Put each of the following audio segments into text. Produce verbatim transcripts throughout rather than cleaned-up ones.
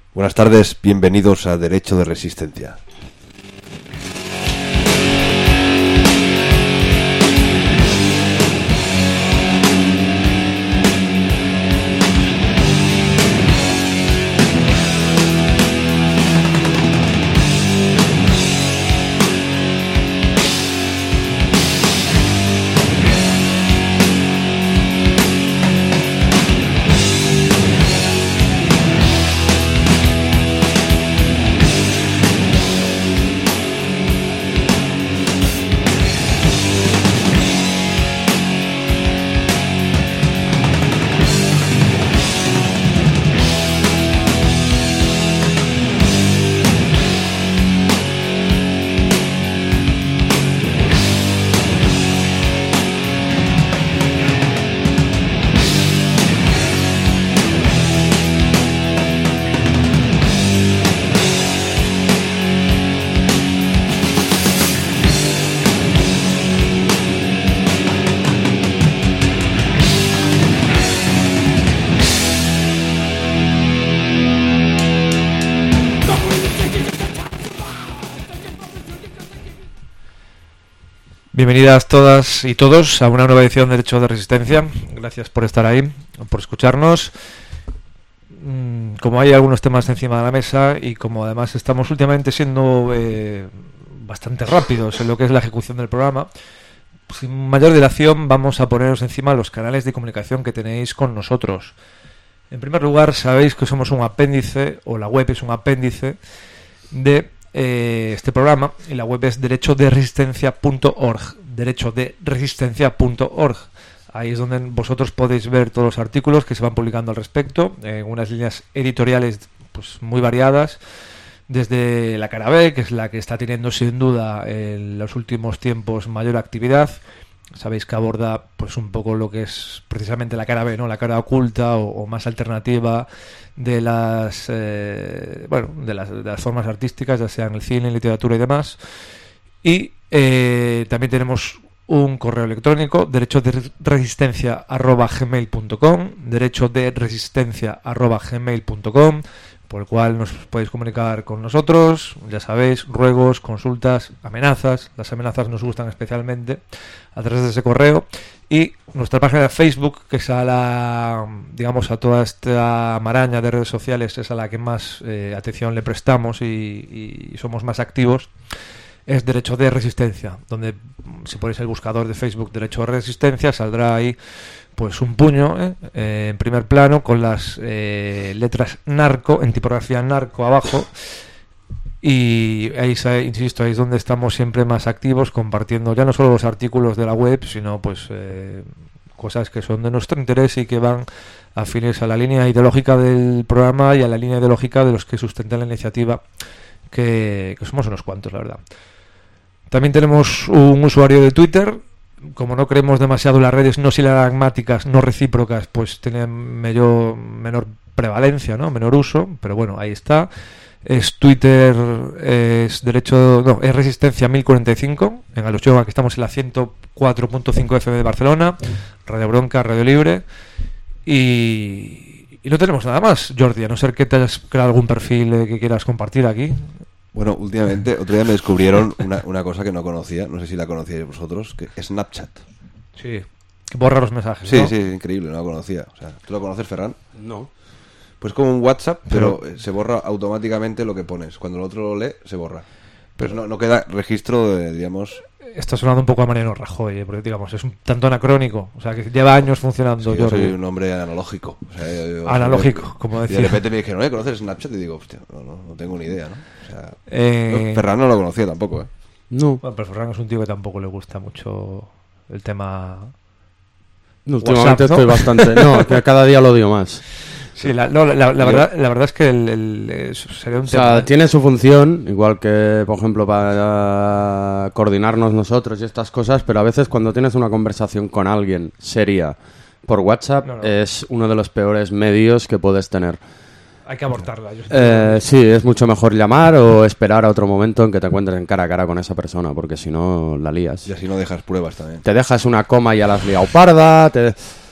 Buenas tardes, bienvenidos a Derecho de Resistencia. Bienvenidas todas y todos a una nueva edición de Derecho de Resistencia. Gracias por estar ahí, por escucharnos. Como hay algunos temas encima de la mesa y como además estamos últimamente siendo eh, bastante rápidos en lo que es la ejecución del programa, sin mayor dilación vamos a poneros encima los canales de comunicación que tenéis con nosotros. En primer lugar, sabéis que somos un apéndice, o la web es un apéndice de Eh, este programa, y la web es derecho de resistencia punto org, derecho de resistencia punto org. Ahí es donde vosotros podéis ver todos los artículos que se van publicando al respecto, en unas líneas editoriales pues muy variadas, desde la cara B, que es la que está teniendo sin duda en los últimos tiempos mayor actividad. Sabéis que aborda pues un poco lo que es precisamente la cara B, ¿no? La cara oculta o, o más alternativa de las eh, bueno de las, de las formas artísticas, ya sea en el cine, literatura y demás. Y eh, también tenemos un correo electrónico, derecho de resistencia arroba gmail punto com, derecho de resistencia arroba gmail punto com, por el cual nos podéis comunicar con nosotros, ya sabéis, ruegos, consultas, amenazas. Las amenazas nos gustan especialmente a través de ese correo. Y nuestra página de Facebook, que es a la, digamos, a toda esta maraña de redes sociales, es a la que más eh, atención le prestamos y, y somos más activos, es Derecho de Resistencia, donde si ponéis el buscador de Facebook Derecho de Resistencia, saldrá ahí pues un puño ¿eh? Eh, en primer plano con las eh, letras narco, en tipografía narco abajo, y ahí, insisto, ahí es donde estamos siempre más activos, compartiendo ya no solo los artículos de la web, sino pues eh, cosas que son de nuestro interés y que van afines a la línea ideológica del programa y a la línea ideológica de los que sustentan la iniciativa, que, que somos unos cuantos, la verdad. También tenemos un usuario de Twitter. Como no creemos demasiado en las redes no silagmáticas, no recíprocas, pues tienen mayor, menor prevalencia, ¿no? Menor uso, pero bueno, ahí está. Es Twitter, es derecho, no, es Resistencia mil cuarenta y cinco, en Alochoa, que estamos en la ciento cuatro punto cinco F M de Barcelona, Radio Bronca, Radio Libre, y, y no tenemos nada más, Jordi, a no ser que te hayas creado algún perfil eh, que quieras compartir aquí. Bueno, últimamente, otro día me descubrieron una, una cosa que no conocía, no sé si la conocíais vosotros, que es Snapchat. Sí, que borra los mensajes, Sí, ¿no? sí, increíble, no lo conocía. O sea, ¿tú lo conoces, Ferran? No. Pues como un WhatsApp, pero, Pero se borra automáticamente lo que pones. Cuando el otro lo lee, se borra. Pero no, no queda registro de, digamos... Está sonando un poco a Mariano Rajoy, porque digamos, es un tanto anacrónico, o sea, que lleva años funcionando. Sí, yo Jordi. soy un hombre analógico. O sea, yo, yo, Analógico, yo, como decía. Y de repente me dijeron, ¿eh? ¿Conoces Snapchat? Y digo, hostia, no, no, no tengo ni idea, ¿no? O sea, Eh... no, Ferran no lo conocía tampoco, ¿eh? No. Bueno, pero Ferran es un tío que tampoco le gusta mucho el tema... No, últimamente WhatsApp, ¿no? estoy bastante... No, que cada día lo odio más. Sí, la, no, la, la, verdad, la verdad es que el, el, el, sería un O tema... sea, tiene su función, igual que, por ejemplo, para coordinarnos nosotros y estas cosas, pero a veces cuando tienes una conversación con alguien seria por WhatsApp, No, no. es uno de los peores medios que puedes tener. Hay que abortarla. Yo Eh, sí, es mucho mejor llamar o esperar a otro momento en que te encuentres en cara a cara con esa persona, porque si no, la lías. Y así no dejas pruebas también. Te dejas una coma y ya la has liado parda, te...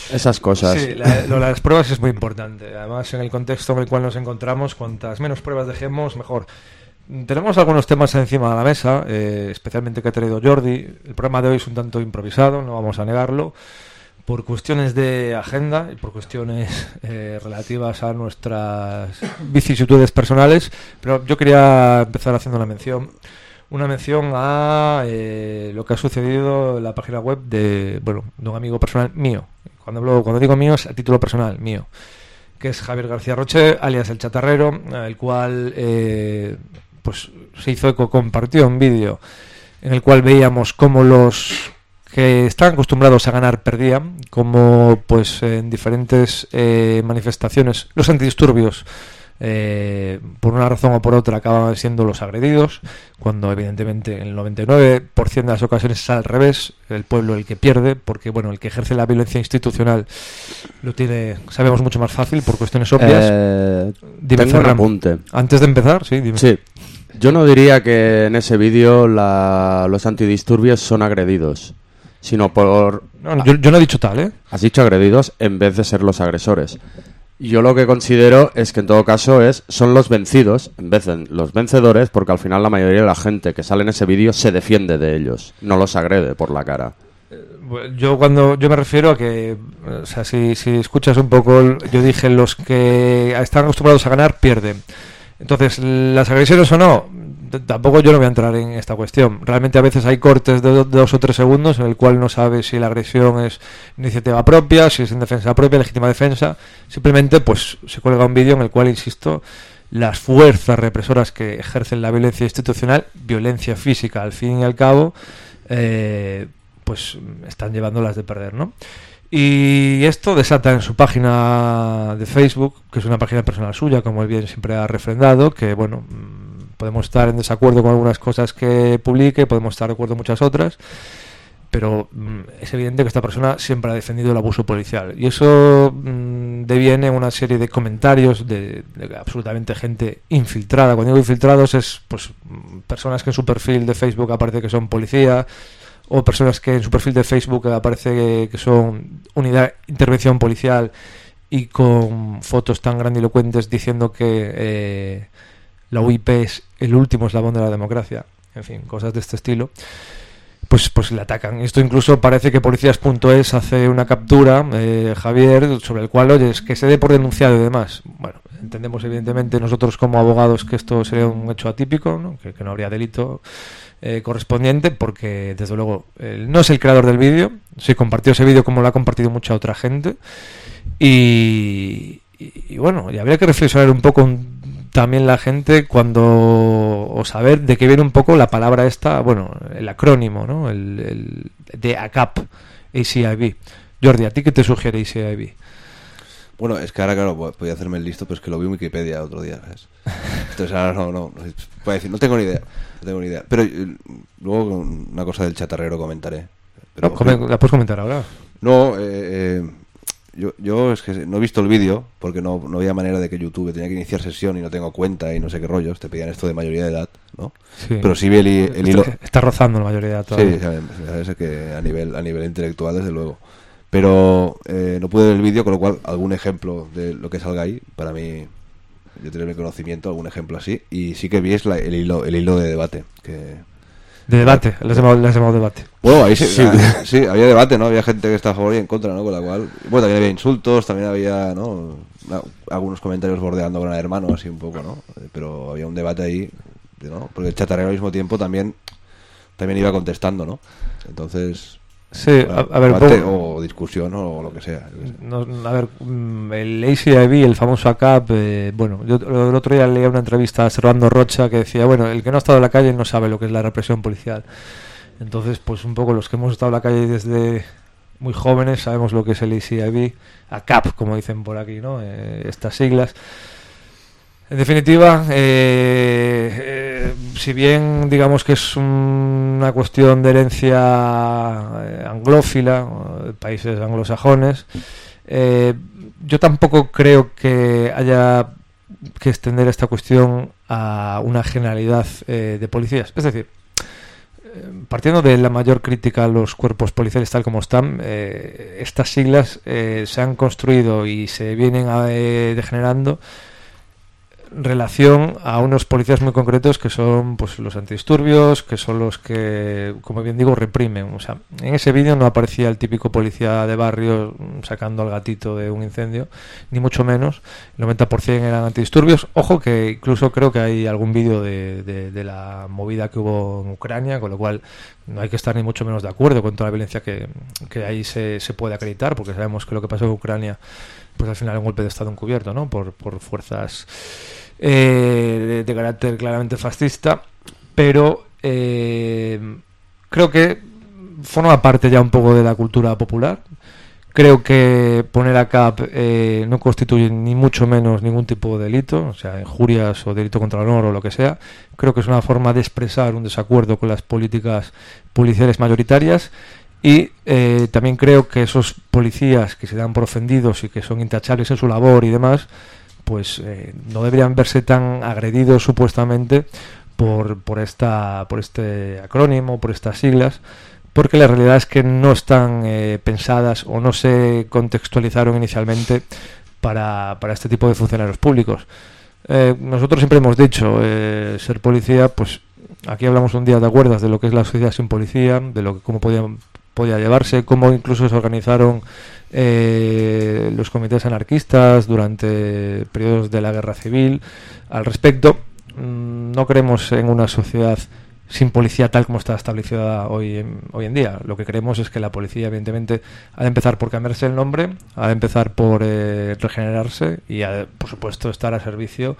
Esas cosas. Sí, la, lo de las pruebas es muy importante. Además, en el contexto en el cual nos encontramos, cuantas menos pruebas dejemos, mejor. Tenemos algunos temas encima de la mesa, eh, especialmente que ha traído Jordi. El programa de hoy es un tanto improvisado, no vamos a negarlo, por cuestiones de agenda y por cuestiones eh, relativas a nuestras vicisitudes personales. Pero yo quería empezar haciendo una mención. Una mención a eh, lo que ha sucedido en la página web de, bueno, de un amigo personal mío. Cuando, hablo, cuando digo mío es a título personal, mío. Que es Javier García Roche, alias El Chatarrero, el cual... Eh, pues se hizo eco, compartió un vídeo en el cual veíamos cómo los que están acostumbrados a ganar perdían, como pues en diferentes eh, manifestaciones los antidisturbios eh, por una razón o por otra acababan siendo los agredidos, cuando evidentemente en el noventa y nueve por ciento de las ocasiones es al revés, el pueblo el que pierde, porque bueno, el que ejerce la violencia institucional lo tiene, sabemos, mucho más fácil por cuestiones obvias. Eh, Dime, tengo un Ferran. apunte. Antes de empezar, sí, dime. Sí. Yo no diría que en ese vídeo la, los antidisturbios son agredidos, sino por... No, yo, yo no he dicho tal, ¿eh? Has dicho agredidos en vez de ser los agresores. Yo lo que considero es que en todo caso es son los vencidos en vez de los vencedores, porque al final la mayoría de la gente que sale en ese vídeo se defiende de ellos, no los agrede por la cara. Yo cuando yo me refiero a que, o sea, si, si escuchas un poco, yo dije los que están acostumbrados a ganar pierden. Entonces, las agresiones o no, tampoco yo no voy a entrar en esta cuestión. Realmente a veces hay cortes de dos o tres segundos en el cual no sabes si la agresión es iniciativa propia, si es en defensa propia, legítima defensa. Simplemente pues se cuelga un vídeo en el cual, insisto, las fuerzas represoras que ejercen la violencia institucional, violencia física al fin y al cabo, eh, pues están llevándolas de perder, ¿no? Y esto desata en su página de Facebook, que es una página personal suya, como él bien siempre ha refrendado, que bueno, podemos estar en desacuerdo con algunas cosas que publique, podemos estar de acuerdo en muchas otras, pero es evidente que esta persona siempre ha defendido el abuso policial. Y eso mmm, deviene en una serie de comentarios de, de absolutamente gente infiltrada. Cuando digo infiltrados es pues personas que en su perfil de Facebook aparece que son policía, o personas que en su perfil de Facebook aparece que, que son unidad de intervención policial y con fotos tan grandilocuentes diciendo que eh, la U I P es el último eslabón de la democracia, en fin, cosas de este estilo, pues pues le atacan. Esto incluso parece que Policías punto es hace una captura, eh, Javier, sobre el cual, oye, es que se dé por denunciado y demás. Bueno, entendemos evidentemente nosotros como abogados que esto sería un hecho atípico, ¿no? Que, que no habría delito Eh, correspondiente, porque desde luego él no es el creador del vídeo, se compartió ese vídeo como lo ha compartido mucha otra gente y, y, y bueno, y habría que reflexionar un poco un, también la gente cuando o saber de qué viene un poco la palabra esta, bueno, el acrónimo, ¿no? El, el de A C A P, A C I B. Jordi, ¿a ti qué te sugiere A C I B? Bueno, es que ahora, claro, podía hacerme el listo, pero es que lo vi en Wikipedia otro día, ¿sabes? Entonces ahora no, no, no, puedo decir, no tengo ni idea, no tengo ni idea. Pero eh, luego una cosa del chatarrero comentaré. Pero, no, come, ¿La puedes comentar ahora? No, eh, eh, yo, yo es que no he visto el vídeo, porque no, no había manera de que YouTube tenía que iniciar sesión y no tengo cuenta y no sé qué rollos, te pedían esto de mayoría de edad, ¿no? Sí. Pero sí vi el, el hilo... Está, está rozando la mayoría de edad todavía. Sí, sabes, sabes que a nivel, a nivel intelectual, desde luego. Pero eh, no pude ver el vídeo, con lo cual algún ejemplo de lo que salga ahí, para mí, yo tenía mi conocimiento, algún ejemplo así, y sí que vi es la, el hilo el hilo de debate. Que... De debate, le has llamado, le has llamado debate. Bueno, ahí sí, sí. Ah, sí, había debate, ¿no? Había gente que estaba a favor y en contra, ¿no? Con la cual, bueno, también había insultos, también había, ¿no? Algunos comentarios bordeando con el hermano, así un poco, ¿no? Pero había un debate ahí, ¿no? Porque el chatarrero al mismo tiempo también, también iba contestando, ¿no? Entonces... Sí, a, a ver, debate, o discusión o lo que sea. No, a ver, el A C I B, el famoso A C A P, eh, bueno, yo el otro día leía una entrevista a Servando Rocha que decía, bueno, el que no ha estado en la calle no sabe lo que es la represión policial. Entonces, pues un poco los que hemos estado en la calle desde muy jóvenes sabemos lo que es el A C I B, A C A P, como dicen por aquí, ¿no? Eh, estas siglas. En definitiva, eh, eh, si bien digamos que es un, una cuestión de herencia eh, anglófila, de países anglosajones, eh, yo tampoco creo que haya que extender esta cuestión a una generalidad eh, de policías. Es decir, partiendo de la mayor crítica a los cuerpos policiales tal como están, eh, estas siglas eh, se han construido y se vienen eh, degenerando relación a unos policías muy concretos que son pues los antidisturbios, que son los que, como bien digo, reprimen. O sea, en ese vídeo no aparecía el típico policía de barrio sacando al gatito de un incendio, ni mucho menos. El noventa por ciento eran antidisturbios. Ojo que incluso creo que hay algún vídeo de, de, de la movida que hubo en Ucrania, con lo cual no hay que estar ni mucho menos de acuerdo con toda la violencia que, que ahí se, se puede acreditar, porque sabemos que lo que pasó en Ucrania pues al final es un golpe de estado encubierto, ¿no? Por, por fuerzas eh, de, de carácter claramente fascista, pero eh, creo que forma parte ya un poco de la cultura popular. Creo que poner a cap eh, no constituye ni mucho menos ningún tipo de delito, o sea, injurias o delito contra el honor o lo que sea. Creo que es una forma de expresar un desacuerdo con las políticas policiales mayoritarias. Y eh, también creo que esos policías que se dan por ofendidos y que son intachables en su labor y demás, pues eh, no deberían verse tan agredidos supuestamente por, por, esta, por este acrónimo, por estas siglas, porque la realidad es que no están eh, pensadas o no se contextualizaron inicialmente para, para este tipo de funcionarios públicos. Eh, nosotros siempre hemos dicho, eh, ser policía, pues aquí hablamos un día, ¿te acuerdas?, de lo que es la sociedad sin policía, de lo que cómo podía, podía llevarse, cómo incluso se organizaron eh, los comités anarquistas durante periodos de la guerra civil. Al respecto, mmm, no creemos en una sociedad sin policía tal como está establecida hoy en, hoy en día. Lo que creemos es que la policía, evidentemente, ha de empezar por cambiarse el nombre, ha de empezar por eh, regenerarse y, ha de, por supuesto, estar a servicio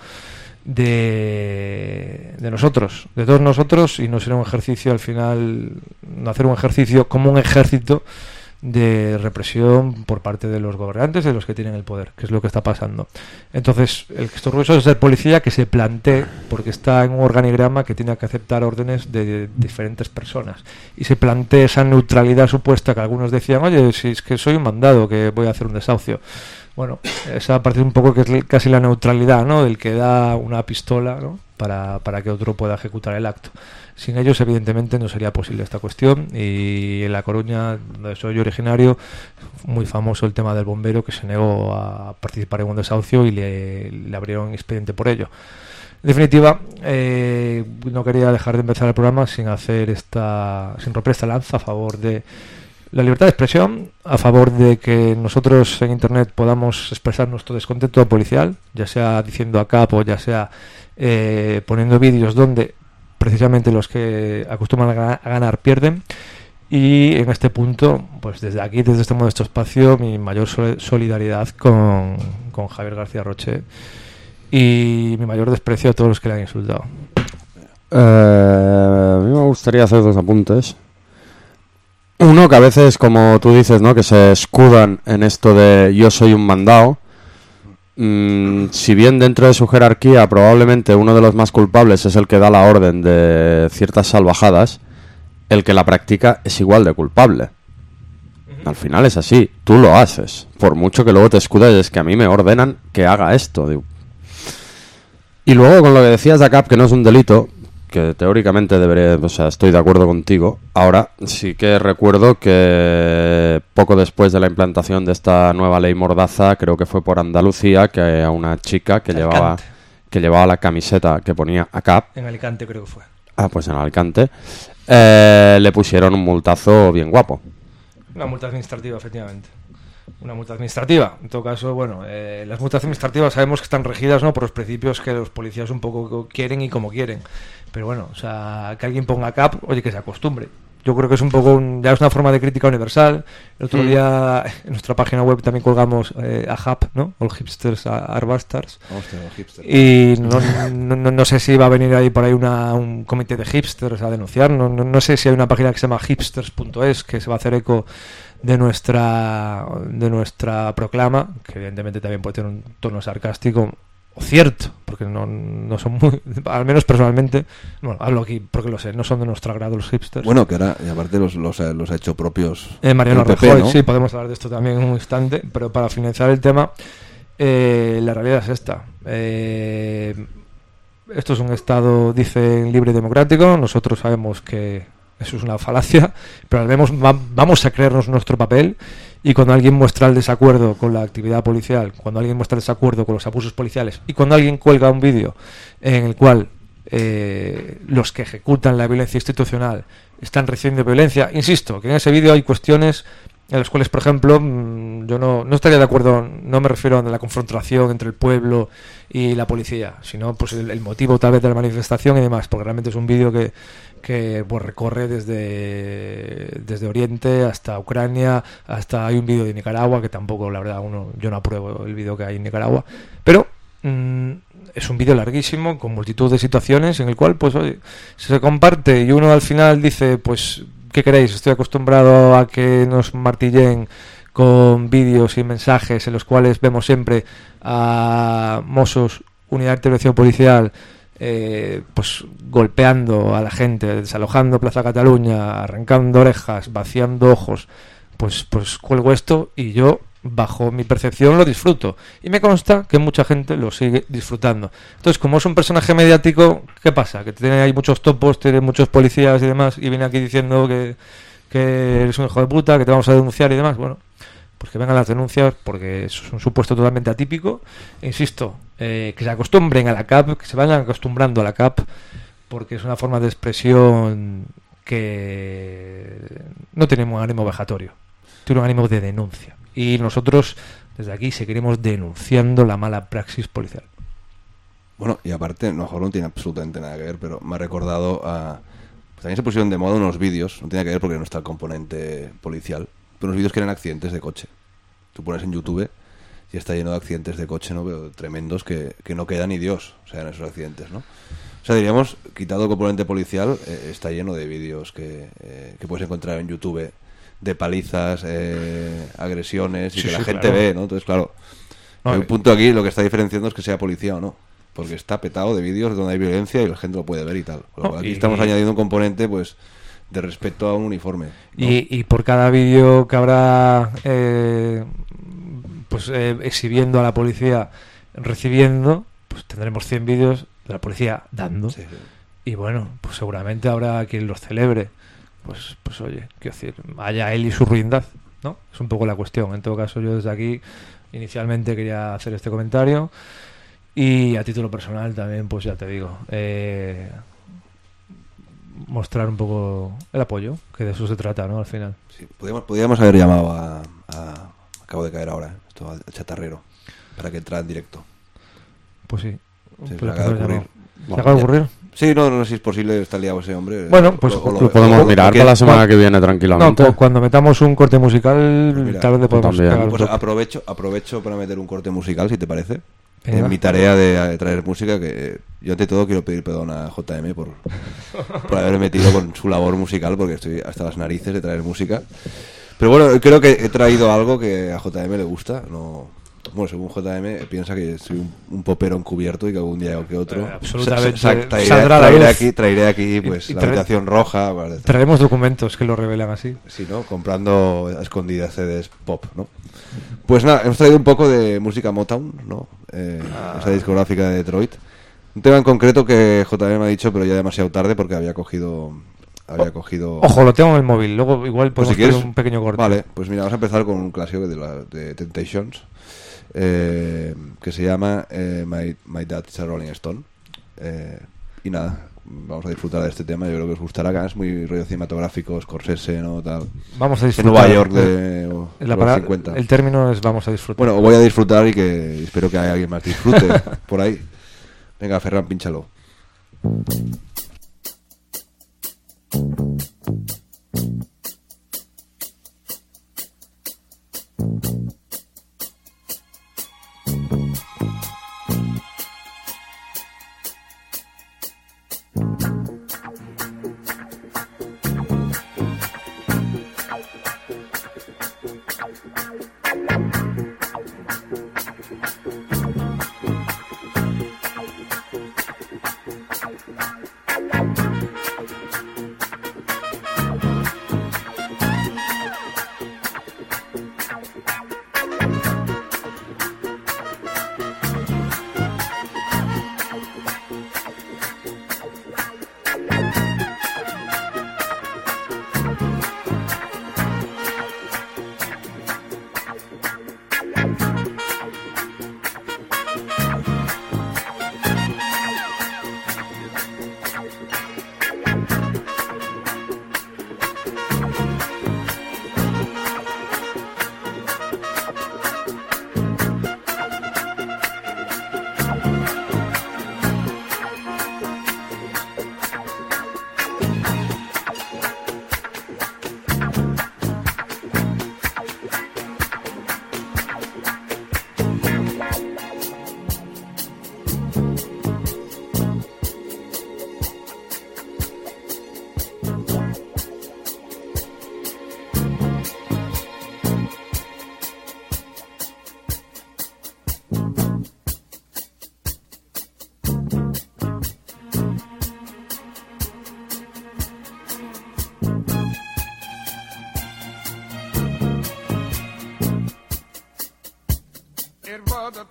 de, de nosotros, de todos nosotros, y no ser un ejercicio, al final, no hacer un ejercicio como un ejército de represión por parte de los gobernantes, de los que tienen el poder, que es lo que está pasando. Entonces, el que esté orgulloso de ser policía, que se plantee, porque está en un organigrama que tiene que aceptar órdenes de, de diferentes personas, y se plantee esa neutralidad supuesta que algunos decían, oye, si es que soy un mandado, que voy a hacer un desahucio. Bueno, esa parte un poco que es casi la neutralidad, ¿no?, del que da una pistola, ¿no?, para, para que otro pueda ejecutar el acto. Sin ellos, evidentemente, no sería posible esta cuestión. Y en La Coruña, donde soy yo originario, muy famoso el tema del bombero que se negó a participar en un desahucio y le, le abrieron expediente por ello. En definitiva, eh, no quería dejar de empezar el programa sin hacer esta, sin romper esta lanza a favor de la libertad de expresión, a favor de que nosotros en Internet podamos expresar nuestro descontento policial, ya sea diciendo a cap o ya sea eh, poniendo vídeos donde precisamente los que acostumbran a ganar pierden. Y en este punto, pues desde aquí, desde este modesto espacio, mi mayor solidaridad con, con Javier García Roche y mi mayor desprecio a todos los que le han insultado. Eh, a mí me gustaría hacer dos apuntes. Uno, que a veces, como tú dices, ¿no?, que se escudan en esto de yo soy un mandado. Mm, si bien dentro de su jerarquía probablemente uno de los más culpables es el que da la orden de ciertas salvajadas, el que la practica es igual de culpable. Al final es así, tú lo haces, por mucho que luego te escudes, es que a mí me ordenan que haga esto. Digo. Y luego con lo que decías de A C A P, que no es un delito, que teóricamente debería, o sea, estoy de acuerdo contigo. Ahora sí que recuerdo que poco después de la implantación de esta nueva ley Mordaza, creo que fue por Andalucía, que a una chica que Alicante. llevaba que llevaba la camiseta que ponía A C A P, En Alicante creo que fue. ah, pues en Alicante, eh, le pusieron un multazo bien guapo. Una multa administrativa, efectivamente. Una multa administrativa. En todo caso, bueno, eh, las multas administrativas sabemos que están regidas, ¿no?, por los principios que los policías un poco quieren y como quieren. Pero bueno, o sea, que alguien ponga cap, oye, que se acostumbre. Yo creo que es un poco, un, ya es una forma de crítica universal. El otro mm. día en nuestra página web también colgamos eh, a H A P, ¿no? All hipsters are bastards. Hostia, hipster. Y no, no, no, no sé si va a venir ahí por ahí una, un comité de hipsters a denunciar. No, no, no sé si hay una página que se llama hipsters punto es que se va a hacer eco de nuestra de nuestra proclama, que evidentemente también puede tener un tono sarcástico o cierto, porque no, no son muy, al menos personalmente, bueno, hablo aquí porque lo sé, no son de nuestro agrado los hipsters. Bueno, que ahora, y aparte los, los, los ha hecho propios eh, Mariano el P P, Rajoy, ¿no? Sí, podemos hablar de esto también en un instante, pero para finalizar el tema, eh, la realidad es esta. Eh, esto es un Estado, dicen, libre y democrático. Nosotros sabemos que Eso es una falacia, pero vemos, va, vamos a creernos nuestro papel, y cuando alguien muestra el desacuerdo con la actividad policial, cuando alguien muestra el desacuerdo con los abusos policiales, y cuando alguien cuelga un vídeo en el cual eh, los que ejecutan la violencia institucional están recibiendo violencia, insisto, que en ese vídeo hay cuestiones en las cuales, por ejemplo, yo no, no estaría de acuerdo, no me refiero a la confrontación entre el pueblo y la policía, sino pues el, el motivo tal vez de la manifestación y demás, porque realmente es un vídeo que, que pues recorre desde, desde Oriente hasta Ucrania, hasta hay un vídeo de Nicaragua, que tampoco, la verdad, uno yo no apruebo el vídeo que hay en Nicaragua, pero mmm, es un vídeo larguísimo, con multitud de situaciones, en el cual pues oye, se comparte y uno al final dice, pues ¿qué queréis? Estoy acostumbrado a que nos martillen con vídeos y mensajes en los cuales vemos siempre a Mossos, unidad de intervención policial, eh, pues golpeando a la gente, desalojando Plaza Cataluña, arrancando orejas, vaciando ojos. Pues, pues cuelgo esto y yo, bajo mi percepción, lo disfruto. Y me consta que mucha gente lo sigue disfrutando. Entonces, como es un personaje mediático, ¿qué pasa? Que tiene ahí muchos topos, tiene muchos policías y demás, y viene aquí diciendo que, que eres un hijo de puta, que te vamos a denunciar y demás. Bueno, pues que vengan las denuncias, porque es un supuesto totalmente atípico. E insisto, eh, que se acostumbren a la C A P, que se vayan acostumbrando a la C A P, porque es una forma de expresión que no tenemos un ánimo vejatorio, tiene un ánimo de denuncia. Y nosotros desde aquí seguiremos denunciando la mala praxis policial. Bueno, y aparte, a lo mejor no tiene absolutamente nada que ver, pero me ha recordado a... Pues también se pusieron de moda unos vídeos, no tiene que ver porque no está el componente policial, pero unos vídeos que eran accidentes de coche. Tú pones en YouTube y está lleno de accidentes de coche, ¿no? Pero tremendos que, que no queda ni Dios, o sea, en esos accidentes, ¿no? O sea, diríamos, quitado el componente policial, eh, está lleno de vídeos que, eh, que puedes encontrar en YouTube de palizas, eh, agresiones y sí, que la sí, gente claro. ve, ¿no? Entonces, claro, no, el punto aquí lo que está diferenciando es que sea policía o no, porque está petado de vídeos donde hay violencia y la gente lo puede ver y tal. No, aquí y, estamos y... añadiendo un componente, pues, de respeto a un uniforme, ¿no? Y, y por cada vídeo que habrá, eh, pues, eh, exhibiendo a la policía recibiendo, pues tendremos cien vídeos de la policía dando. Sí, sí. Y bueno, pues seguramente habrá quien los celebre. Pues, pues oye, quiero decir, allá él y su ruindad, ¿no? Es un poco la cuestión. En todo caso, yo desde aquí inicialmente quería hacer este comentario y a título personal también, pues ya te digo, eh, mostrar un poco el apoyo, que de eso se trata, ¿no? Al final. Sí, podríamos, podríamos haber llamado a, a... Acabo de caer ahora, esto al chatarrero, para que entrara en directo. Pues sí. Sí, se acaba de ocurrir. ¿Se acaba de ocurrir? Sí, no, no sé si es posible, está liado ese hombre. Bueno, pues lo, lo, lo podemos mirar para la semana que viene tranquilamente. No, cuando metamos un corte musical, pues mira, tal vez podemos también. Pues aprovecho, aprovecho para meter un corte musical, si te parece. En mi tarea de traer música, que yo ante todo quiero pedir perdón a J M por, por haber metido con su labor musical, porque estoy hasta las narices de traer música. Pero bueno, creo que he traído algo que a J M le gusta, no... Bueno, según J M piensa que soy un, un popero encubierto y que algún día o que otro eh, absolutamente sa- sa- traeré, traeré aquí traeré aquí pues y, y la habitación roja, vale, traeremos documentos que lo revelan así, sí, ¿no? Comprando a escondidas C Ds pop, ¿no? Pues nada, hemos traído un poco de música Motown, ¿no? Eh, ah. Esa discográfica de Detroit, un tema en concreto que J M me ha dicho pero ya demasiado tarde porque había cogido había cogido ojo, lo tengo en el móvil, luego igual podemos pues si hacer un pequeño corte. Vale, pues mira, vamos a empezar con un clásico de, la, de Temptations. Eh, que se llama eh, My, My Dad is a Rolling Stone, eh, y nada, vamos a disfrutar de este tema. Yo creo que os gustará, que es muy rollo cinematográfico, Scorsese, ¿no? Tal. Vamos a disfrutar en Nueva York de o, la los cincuenta. El término es vamos a disfrutar. Bueno, voy a disfrutar y que espero que haya alguien más disfrute por ahí. Venga, Ferran, pínchalo.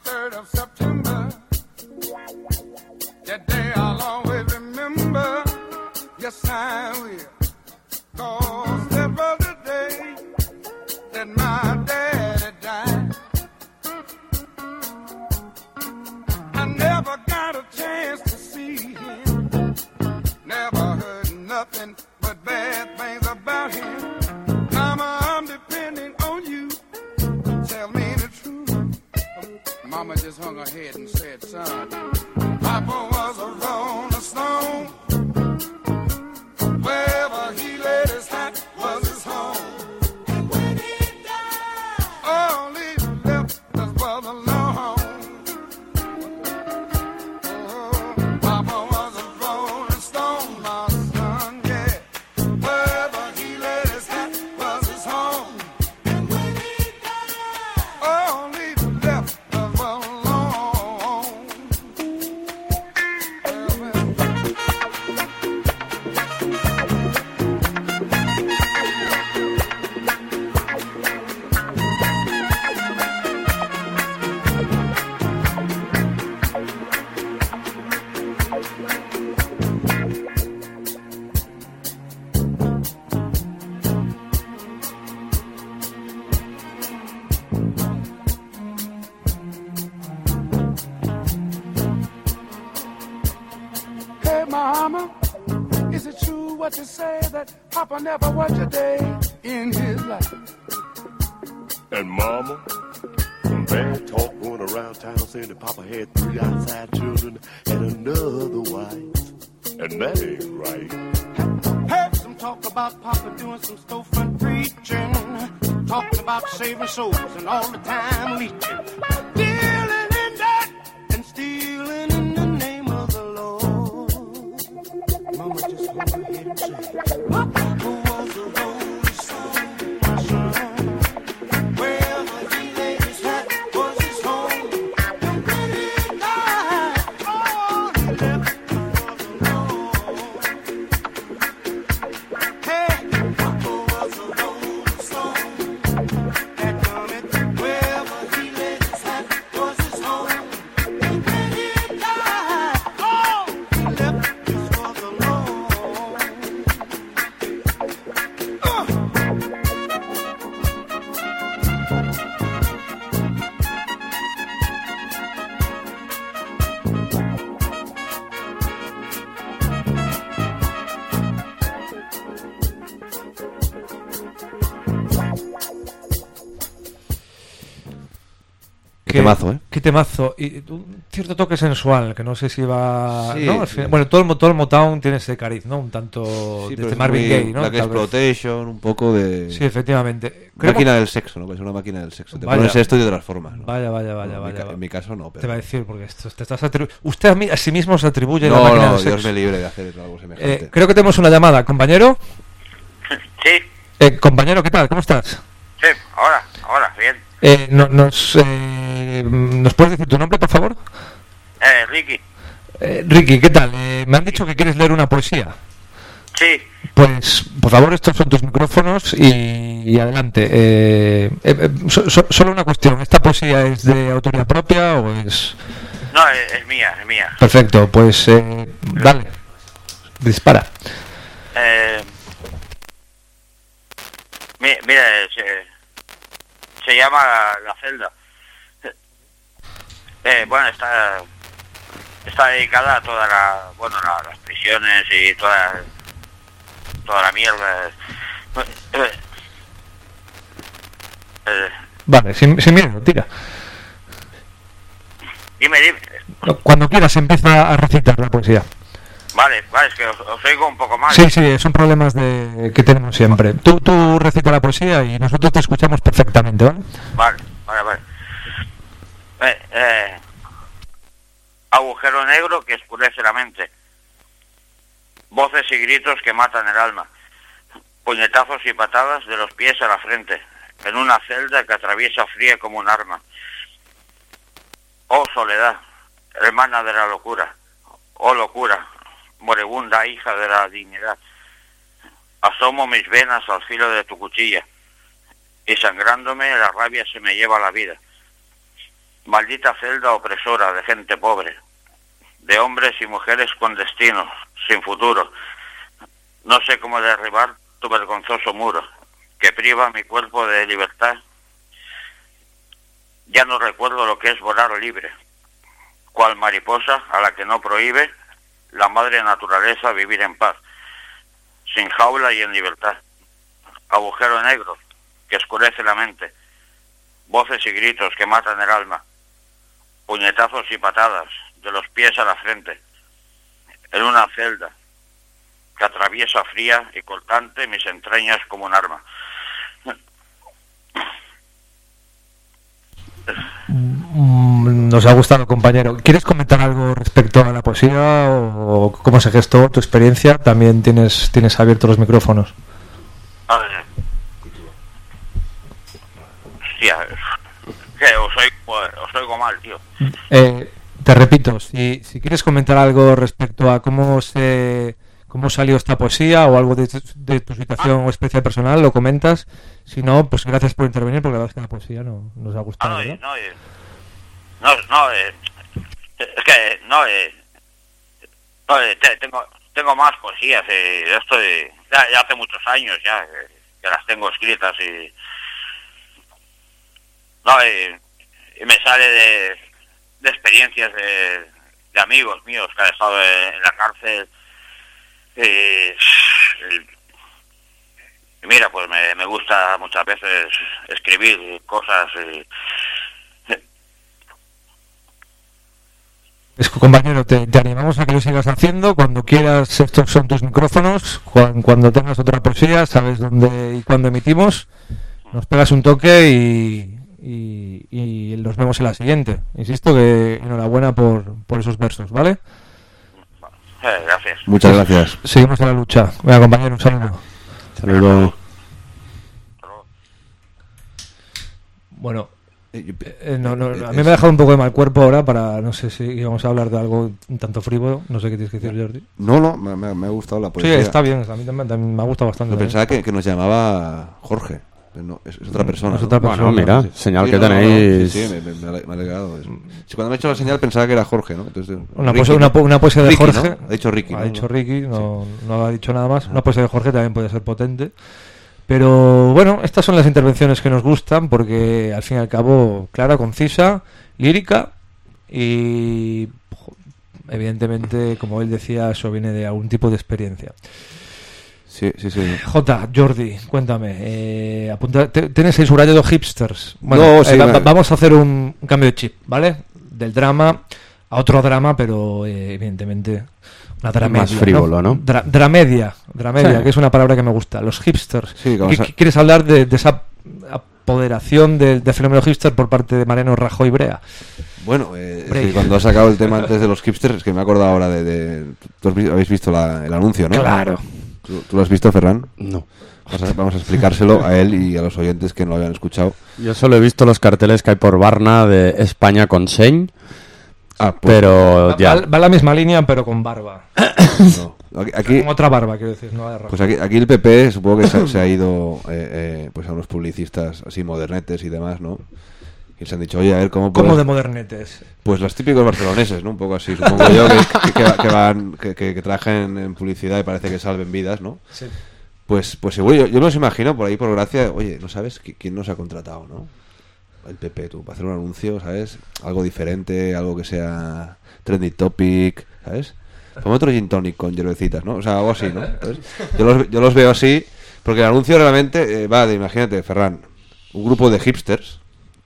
third of September. That day I'll always remember. Yes, I will. 'Cause that was the day that my daddy died. I never got a chance to see him. Never heard nothing but bad things about him. Mama, I'm depending on you. Tell me the truth. Mama just hung her head and said, son, Papa was a rolling stone. Wherever he laid his hat was his home. And when he died, all he left us was alone. Oh, Papa was a rolling stone, my son, yeah. Wherever he laid his hat was his home. And when he died, all he left us was alone. Well, well. Hey, Mama, is it true what you say that Papa never worked a day in his life? And Mama, some bad talk going around town saying that Papa had three outside children and another wife. And that ain't right. Heard some talk about Papa doing some storefront preaching, talking about saving souls and all the time leeching, dealing in that and stealing in the name of the Lord. Mama just hung her head and said, Papa was a rolling stone, my son. Wherever he laid his hat was his home. And when he died, all he left was alone. Hey, Papa was a rolling stone. That coming wherever he laid his hat was his home. And when he died, all he left us was alone. Uh. Qué temazo, ¿eh? Qué temazo. Y un cierto toque sensual, que no sé si va... Sí, ¿no? Al sí. final- bueno, todo el, mo- todo el Motown tiene ese cariz, ¿no? Un tanto Sí, de pero este es Marvin muy Gaye, ¿no? Black Tal vez. Exploitation, un poco de... Sí, efectivamente. Creo máquina que- del sexo, ¿no? Es una máquina del sexo. Te Vaya. pones esto y de otras formas, ¿no? Vaya, vaya, vaya, Bueno, en, mi, vaya. ca- en mi caso no, Te pero... va a decir, porque esto, te estás atribu- Usted a, mí, a sí mismo se atribuye la No, máquina no, del Dios sexo. me libre de hacer algo semejante. Eh, creo que tenemos una llamada. Compañero. Sí, Eh, compañero, ¿qué tal? ¿Cómo estás? sí, ahora, ahora, bien. Eh, no- nos, eh, ¿Nos puedes decir tu nombre, por favor? Eh, Ricky, Eh, Ricky, ¿qué tal? Eh, me han dicho que quieres leer una poesía. sí, Pues, por favor, estos son tus micrófonos y, y adelante. Eh, eh, eh, so- so- solo una cuestión. ¿Esta poesía es de autoría propia o es...? no, es, es mía, es mía. Perfecto, pues eh, dale. Dispara. Eh, mi- mira, se, se llama La, La Celda. Eh, bueno, está está dedicada a toda la, bueno, la- las prisiones y toda toda la mierda. Eh, eh, Vale, sin, sin miedo, tira. dime, dime. Cuando quieras empieza a recitar la poesía. Vale, vale, es que os, os oigo un poco mal. Sí, sí, son problemas de que tenemos siempre. Tú, tú recita la poesía y nosotros te escuchamos perfectamente, ¿vale? Vale, vale, vale. Eh, eh, agujero negro que oscurece la mente. Voces y gritos que matan el alma. Puñetazos y patadas de los pies a la frente. En una celda que atraviesa fría como un arma. Oh soledad, hermana de la locura. Oh locura, moribunda hija de la dignidad. Asomo mis venas al filo de tu cuchilla. Y sangrándome la rabia se me lleva la vida. Maldita celda opresora de gente pobre, de hombres y mujeres con destino, sin futuro. No sé cómo derribar tu vergonzoso muro, que priva mi cuerpo de libertad. Ya no recuerdo lo que es volar libre, cual mariposa a la que no prohíbe la madre naturaleza vivir en paz, sin jaula y en libertad. Agujero negro que oscurece la mente, voces y gritos que matan el alma, puñetazos y patadas de los pies a la frente, en una celda que atraviesa fría y cortante mis entrañas como un arma. Nos ha gustado, compañero. ¿Quieres comentar algo respecto a la poesía o cómo se gestó tu experiencia? También tienes tienes abiertos los micrófonos. A ver. Hostia, que os oigo, os oigo mal, tío. Eh, te repito, si, si quieres comentar algo respecto a cómo se cómo salió esta poesía o algo de, de tu situación o experiencia personal, lo comentas. Si no, pues gracias por intervenir, porque la verdad es que la poesía no, nos ha gustado. Ah, no, ¿verdad? no, eh, no, no, eh, es que no, eh, no eh, te- tengo tengo más poesías, eh, esto de- ya, ya hace muchos años ya que, que las tengo escritas y no, eh, y me sale de, de experiencias de, de amigos míos que han estado en la cárcel. eh, y mira, pues me, me gusta muchas veces escribir cosas. eh, Es que, compañero, te, te animamos a que lo sigas haciendo. Cuando quieras, estos son tus micrófonos. Cuando, cuando tengas otra poesía, sabes dónde y cuándo emitimos. Nos pegas un toque y, y, y nos vemos en la siguiente. Insisto que enhorabuena por, por esos versos, ¿vale? eh, gracias. Muchas gracias. Seguimos en la lucha. Venga, compañero, un saludo. Saludos. Bueno, Eh, yo- eh, no, no, eh, a mí me ha dejado un poco de mal cuerpo ahora para, no sé si íbamos a hablar de algo un tanto frívolo. No sé qué tienes que decir, Jordi. No, no, me, me- me ha gustado la Sí, poesía. está bien, a mí también, también me ha gustado bastante. Yo pensaba que, que nos llamaba Jorge. pero no, es, es otra persona. Es ¿no? otra Bueno, mira, señal Sí, que no, no, no, tenéis. sí, sí, me, me- me ha alegrado. Es- Si cuando me ha hecho la señal pensaba que era Jorge, ¿no? Entonces, Una, Ricky, poesía, una, ¿no? po- una poesía de Ricky, Jorge. ¿no? Ha dicho Ricky. Ha ¿no? dicho Ricky, no, no ha dicho nada más. Una poesía de Jorge también puede ser potente. Pero bueno, estas son las intervenciones que nos gustan porque al fin y al cabo, clara, concisa, lírica y jo, evidentemente, como él decía, eso viene de algún tipo de experiencia. Sí, sí, sí. J, Jordi, cuéntame. Eh, apunta, te- ¿Tienes el subrayado hipsters? Bueno, No, eh, sí, va- me- va- vamos a hacer un, un cambio de chip, ¿vale? Del drama a otro drama, pero eh, evidentemente una dramedia. Más frívolo, ¿no? Dra- dramedia, dramedia, Sí. que es una palabra que me gusta. Los hipsters. Sí, como ¿Qué- sa- qué ¿Quieres hablar de, de esa apoderación del, del fenómeno hipster por parte de Mariano Rajoy Brea? Bueno, eh, es Break. que cuando has sacado el tema antes de los hipsters, es que me he acordado ahora de... de- tú has vi- habéis visto la- el anuncio, ¿no? Claro. ¿Tú, tú lo has visto, Ferran? No. Vamos a, vamos a explicárselo a él y a los oyentes que no lo habían escuchado. Yo solo he visto los carteles que hay por Barna de España con Señ, Ah, pues pero Va, ya. va- va la misma línea, pero con barba. no. Aquí, aquí- Con otra barba, quiero decir, no la de Rajoy. pues aquí, aquí el P P supongo que se, se ha ido eh, eh, pues a unos publicistas así modernetes y demás, ¿no? Y les han dicho, oye, a ver cómo... ¿Cómo puedes-". de modernetes? Pues los típicos barceloneses, ¿no? Un poco así, supongo yo, que, que, que va- que van, que, que, que trabajan en publicidad y parece que salven vidas, ¿no? Sí. Pues, pues seguro, yo, yo me los imagino por ahí, por gracia, oye, ¿no sabes qui- quién nos ha contratado, no? El P P, tú, para hacer un anuncio, ¿sabes? Algo diferente, algo que sea trendy topic, ¿sabes? Como otro gin tonic con hierbecitas, ¿no? O sea, algo así, ¿no? ¿Sabes? Yo los, yo los veo así, porque el anuncio realmente eh, va de, imagínate, Ferran, un grupo de hipsters,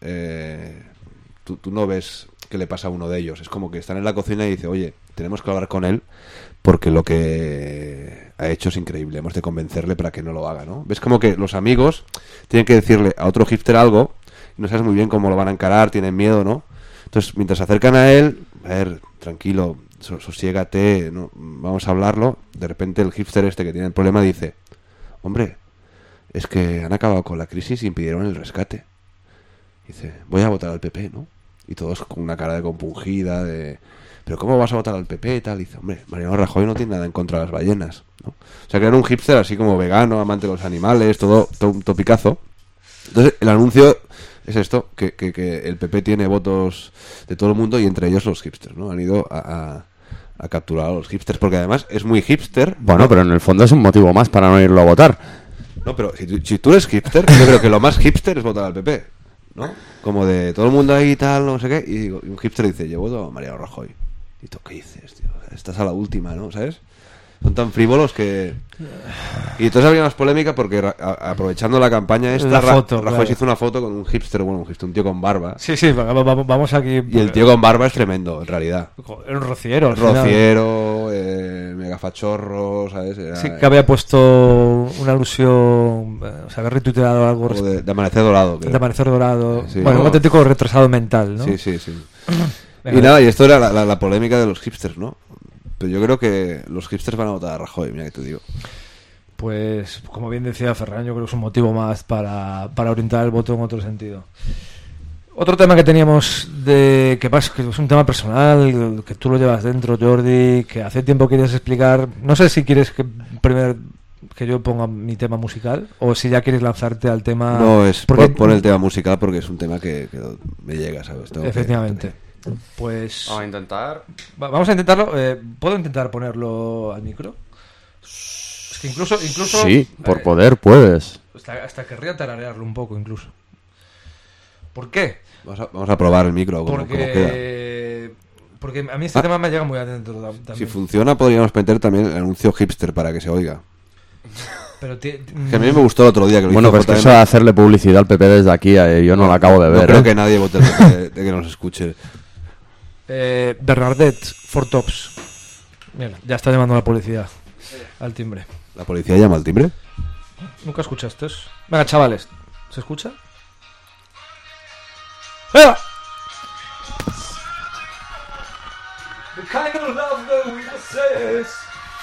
eh, tú, tú no ves qué le pasa a uno de ellos, es como que están en la cocina y dice, oye, tenemos que hablar con él porque lo que ha hecho es increíble, hemos de convencerle para que no lo haga, ¿no? Ves como que los amigos tienen que decirle a otro hipster algo y no sabes muy bien cómo lo van a encarar, tienen miedo, ¿no? Entonces, mientras se acercan a él, a ver, tranquilo, so- sosiégate, ¿no? Vamos a hablarlo, de repente el hipster este que tiene el problema dice, hombre, es que han acabado con la crisis y impidieron el rescate. Dice, voy a votar al P P, ¿no? Y todos con una cara de compungida, de... ¿Pero cómo vas a votar al P P y tal? Y dice, hombre, Mariano Rajoy no tiene nada en contra de las ballenas, ¿no? O sea, que era un hipster así como vegano, amante de los animales, todo, todo un topicazo. Entonces, el anuncio es esto, que, que, que el P P tiene votos de todo el mundo y entre ellos los hipsters, ¿no? Han ido a, a, a capturar a los hipsters, porque además es muy hipster. Bueno, pero en el fondo es un motivo más para no irlo a votar. No, pero si, tú- si tú eres hipster, yo creo que lo más hipster es votar al P P, ¿no? Como de todo el mundo ahí y tal, no sé qué, y, digo- y un hipster dice, yo voto a Mariano Rajoy. Y tú, ¿qué dices, tío? Estás a la última, ¿no? ¿Sabes? Son tan frívolos que... Y entonces había más polémica porque ra- a- aprovechando la campaña esta, La Ra- foto, Rajoy claro. se hizo una foto con un hipster, bueno, un hipster, un tío con barba. Sí, sí, va- va- va- vamos aquí. Y el tío con barba es tremendo, en realidad. Era un rociero. al final. Rociero, eh, megafachorro, ¿sabes? Era, Sí, que había puesto una alusión. eh, O sea, había retuiteado algo algo de, de amanecer dorado, creo. de Amanecer Dorado. Sí. Bueno, un No. auténtico retrasado mental, ¿no? Sí, sí, sí. Venga, Y nada, y esto era la, la- la polémica de los hipsters, ¿no? Pero yo creo que los hipsters van a votar a Rajoy, mira que te digo. Pues, como bien decía Ferran, yo creo que es un motivo más para, para orientar el voto en otro sentido. Otro tema que teníamos, de que, pasa, que es un tema personal, que tú lo llevas dentro, Jordi, que hace tiempo querías explicar. No sé si quieres que primero que yo ponga mi tema musical o si ya quieres lanzarte al tema. No, es porque- pon, pon el tema musical porque es un tema que, que me llega, ¿sabes? Tengo que- Efectivamente. Pues Vamos a intentar. va- vamos a intentarlo. eh, ¿Puedo intentar ponerlo al micro? Es que incluso, incluso Sí, por eh, poder puedes. Hasta, hasta querría tararearlo un poco, incluso. ¿Por qué? Vamos a, vamos a probar el micro, como, como queda. Porque, porque a mí este Ah. tema me llega muy adentro tam- también. Si funciona, podríamos meter también el anuncio hipster para que se oiga. Pero ti- Que a mí me gustó el otro día que lo Bueno, hizo pues que J M. eso de hacerle publicidad al P P desde aquí, eh, yo no lo acabo de No ver. creo ¿eh? que nadie vote el P P de, de que nos escuche. eh, Bernadette, Four Tops. Mira, ya está llamando la policía al timbre. ¿La policía llama al timbre? ¿Nunca escuchaste eso? Venga, chavales, ¿se escucha? ¡Venga! The kind of love that we possess.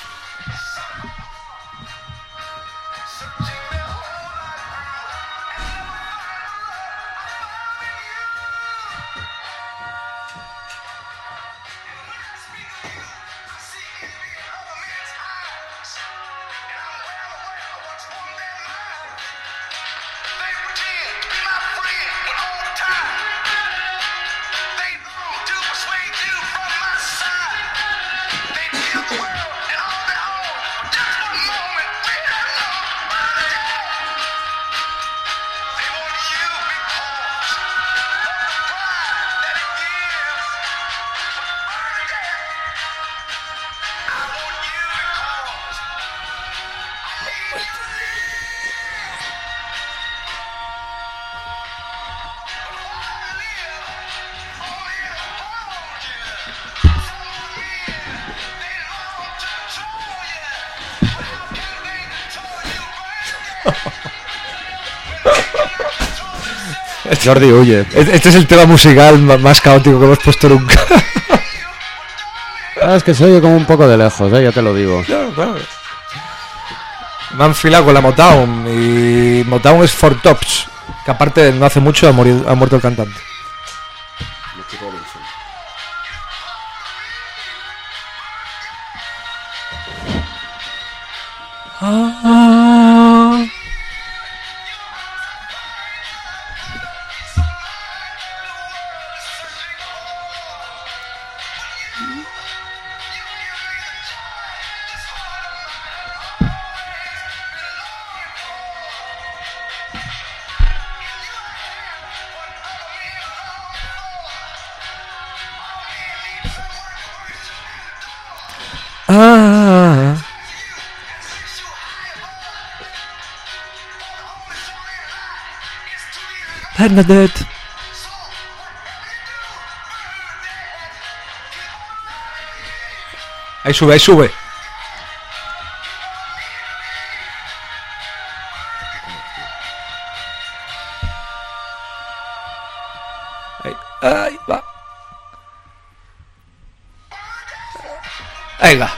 Jordi huye. Este es el tema musical ma- más caótico que hemos puesto nunca. Ah, es que se oye como un poco de lejos, ¿eh? Ya te lo digo. Claro, claro. Me han filado con la Motown y Motown es Four Tops, que aparte no hace mucho ha, morido- ha muerto el cantante. Ah. Ah. Bernadette. Ahí sube, ahí sube. Ahí, ahí va. Venga.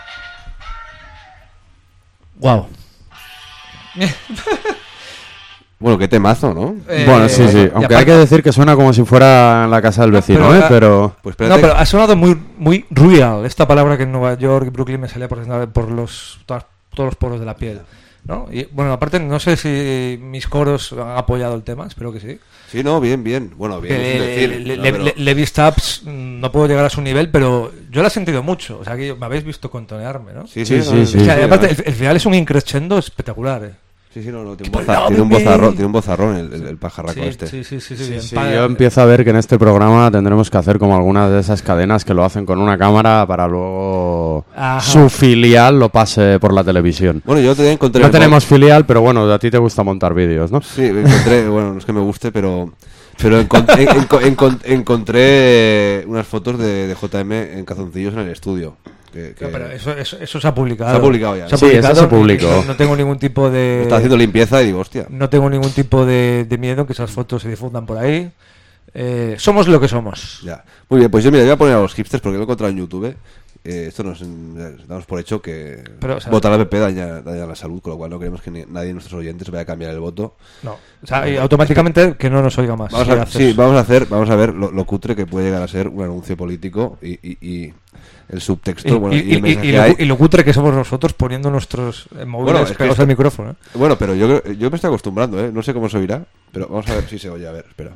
Wow. Bueno, qué temazo, ¿no? Eh, Bueno, sí, sí. y Aunque aparte- hay que decir que suena como si fuera en la casa del vecino, pero ¿eh? la- Pero... Pues espérate. No, pero ha sonado muy muy real, esta palabra que en Nueva York y Brooklyn me salía por, por los todas- todos los poros de la piel, ¿no? Y bueno, aparte no sé si mis coros han apoyado el tema, espero que sí. Sí, no, bien, bien. Bueno, bien. es un Eh, decir, Le- ¿no? Le- Pero- Le- Levi Stubbs mm, no puedo llegar a su nivel, pero yo lo he sentido mucho. O sea, que me habéis visto contonearme, ¿no? Sí, Sí, sí, sí, no, sí. O sea, sí, y aparte, no. el, el final es un increscendo espectacular, ¿eh? Sí, sí, no, no, tiene Tipo, un, boza- love tiene un me. bozarrón, tiene un bozarrón el, el, el pajarraco Sí, este. sí, sí, sí, sí, Sí, bien. sí, Pa- yo empiezo a ver que en este programa tendremos que hacer como algunas de esas cadenas que lo hacen con una cámara para luego Ajá. su filial lo pase por la televisión. Bueno, yo te encontré... No el- tenemos filial, pero bueno, a ti te gusta montar vídeos, ¿no? Sí, encontré, bueno, no es que me guste, pero pero encont- en- en- encont- encontré unas fotos de, de J M en calzoncillos en el estudio. Que, que No, pero eso, eso, eso se ha publicado. Se ha publicado ya. Se ha Sí, eso se publicó. No, no tengo ningún tipo de. está haciendo limpieza y digo, hostia. No tengo ningún tipo de, de miedo que esas fotos se difundan por ahí. Eh, somos lo que somos. Ya. Muy bien, pues yo mira, voy a poner a los hipsters porque lo he encontrado en YouTube. Eh, esto nos damos por hecho que Pero, o sea, votar al P P daña, daña la salud, con lo cual no queremos que ni- nadie de nuestros oyentes vaya a cambiar el voto. No. O sea, y automáticamente que no nos oiga más. Vamos si a, haces- sí, vamos a hacer, vamos a ver lo, lo cutre que puede llegar a ser un anuncio político y, y, y el subtexto, y, bueno, y- y, el y- mensaje y que lo, hay. y lo cutre que somos nosotros poniendo nuestros eh, móviles Bueno, es que pegados esto- al micrófono. ¿eh? Bueno, pero yo creo- yo me estoy acostumbrando, ¿eh? No sé cómo se oirá, pero vamos a ver si se oye. A ver, espera.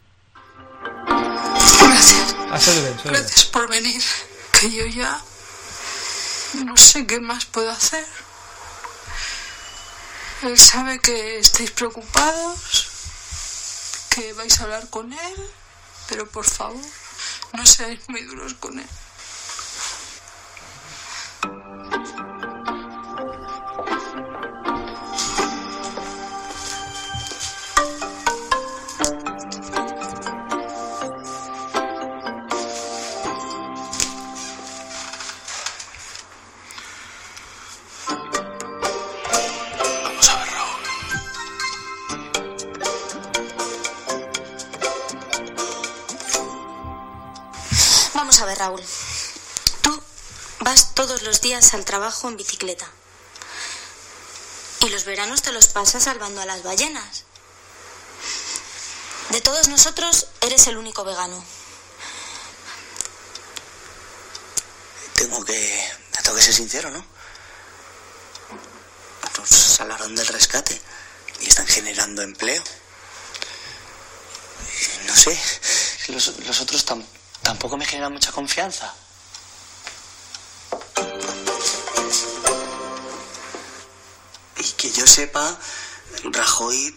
Gracias. Ah, se oye bien, se oye bien. Gracias por venir. Que yo ya no sé qué más puedo hacer. Él sabe que estáis preocupados, que vais a hablar con él, pero por favor, no seáis muy duros con él. Vamos a ver, Raúl. Vamos a ver, Raúl. Tú vas todos los días al trabajo en bicicleta. Y los veranos te los pasas salvando a las ballenas. De todos nosotros, eres el único vegano. Tengo que... Tengo que ser sincero, ¿no? Nos hablaron del rescate y están generando empleo. Y no sé, los, los otros tam- tampoco me generan mucha confianza. Y que yo sepa, Rajoy